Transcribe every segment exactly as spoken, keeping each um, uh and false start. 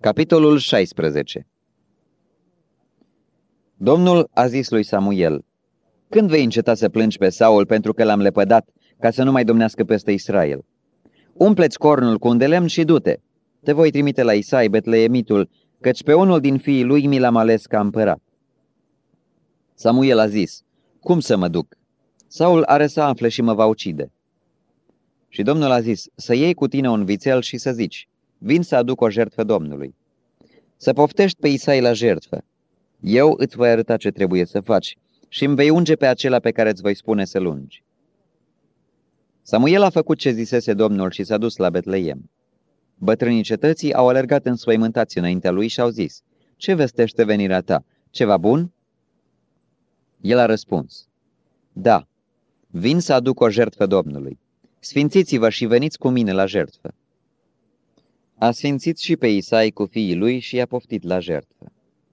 Capitolul șaisprezece. Domnul a zis lui Samuel: când vei înceta să plângi pe Saul pentru că l-am lepădat, ca să nu mai domnească peste Israel? Umple-ți cornul cu un de lemn și du-te. Te voi trimite la Isai, Betleemitul, căci pe unul din fiii lui mi l-am ales ca împărat. Samuel a zis: cum să mă duc? Saul are să afle și mă va ucide. Și Domnul a zis: să iei cu tine un vițel și să zici: vin să aduc o jertfă Domnului. Să poftești pe Isai la jertfă. Eu îți voi arăta ce trebuie să faci și îmi vei unge pe acela pe care îți voi spune să-l ungi. Samuel a făcut ce zisese Domnul și s-a dus la Betleem. Bătrânii cetății au alergat înspăimântați înaintea lui și au zis: ce vestește venirea ta? Ceva bun? El a răspuns: da, vin să aduc o jertfă Domnului. Sfințiți-vă și veniți cu mine la jertfă. A sfințit și pe Isai cu fiii lui și i-a poftit la jertfă.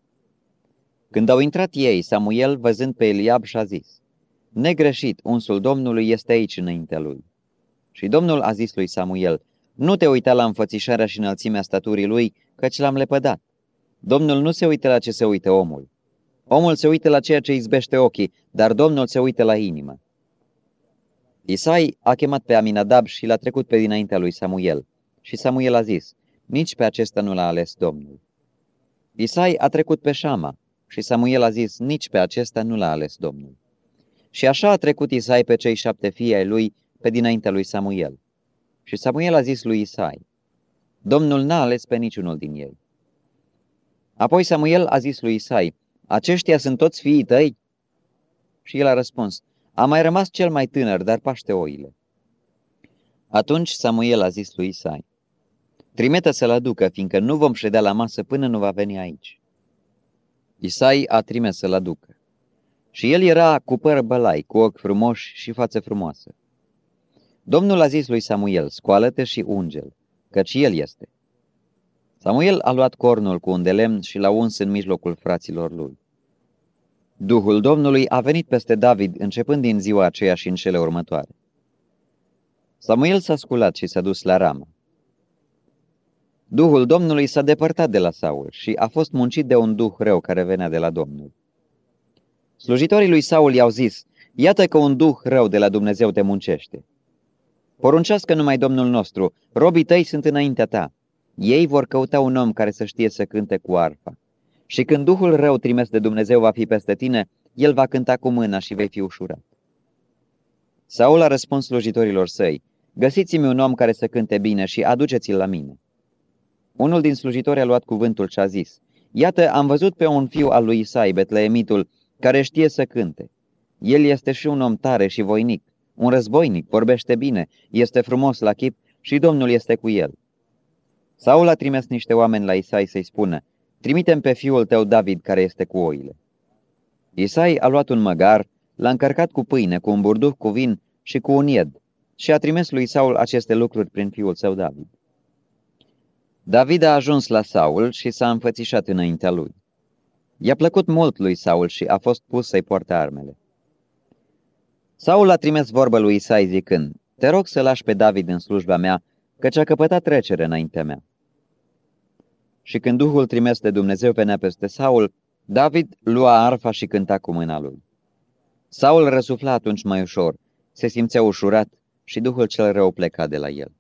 Când au intrat ei, Samuel, văzând pe Eliab, și-a zis: negreșit, unsul Domnului este aici înaintea lui. Și Domnul a zis lui Samuel: nu te uita la înfățișarea și înălțimea staturii lui, căci l-am lepădat. Domnul nu se uită la ce se uită omul. Omul se uită la ceea ce izbește ochii, dar Domnul se uită la inimă. Isai a chemat pe Aminadab și l-a trecut pe dinaintea lui Samuel. Și Samuel a zis: nici pe acesta nu l-a ales Domnul. Isai a trecut pe Șama. Și Samuel a zis: nici pe acesta nu l-a ales Domnul. Și așa a trecut Isai pe cei șapte fii ai lui pe dinaintea lui Samuel. Și Samuel a zis lui Isai: Domnul n-a ales pe niciunul din ei. Apoi Samuel a zis lui Isai: aceștia sunt toți fiii tăi? Și el a răspuns: a mai rămas cel mai tânăr, dar paște oile. Atunci Samuel a zis lui Isai: trimite să-l aducă, fiindcă nu vom ședea la masă până nu va veni aici. Isai a trimis să-l aducă. Și el era cu păr bălai, cu ochi frumoși și față frumoasă. Domnul a zis lui Samuel: scoală-te și unge-l, căci el este. Samuel a luat cornul cu un de lemn și l-a uns în mijlocul fraților lui. Duhul Domnului a venit peste David începând din ziua aceea și în cele următoare. Samuel s-a sculat și s-a dus la Rama. Duhul Domnului s-a depărtat de la Saul și a fost muncit de un duh rău care venea de la Domnul. Slujitorii lui Saul i-au zis: iată că un duh rău de la Dumnezeu te muncește. Poruncească numai Domnul nostru, robii tăi sunt înaintea ta. Ei vor căuta un om care să știe să cânte cu arfa. Și când duhul rău trimis de Dumnezeu va fi peste tine, el va cânta cu mâna și vei fi ușurat. Saul a răspuns slujitorilor săi: găsiți-mi un om care să cânte bine și aduceți-l la mine. Unul din slujitori a luat cuvântul și a zis: iată, am văzut pe un fiu al lui Isai, Betleemitul, care știe să cânte. El este și un om tare și voinic, un războinic, vorbește bine, este frumos la chip și Domnul este cu el. Saul a trimis niște oameni la Isai să-i spună: trimite-mi pe fiul tău David care este cu oile. Isai a luat un măgar, l-a încărcat cu pâine, cu un burduh cu vin și cu un ied și a trimis lui Saul aceste lucruri prin fiul său David. David a ajuns la Saul și s-a înfățișat înaintea lui. I-a plăcut mult lui Saul și a fost pus să-i poarte armele. Saul a trimis vorbă lui Isai zicând: te rog să lași pe David în slujba mea, căci a căpătat trecere înaintea mea. Și când Duhul trimis de Dumnezeu venea peste Saul, David lua arfa și cânta cu mâna lui. Saul răsufla atunci mai ușor, se simțea ușurat și Duhul cel rău pleca de la el.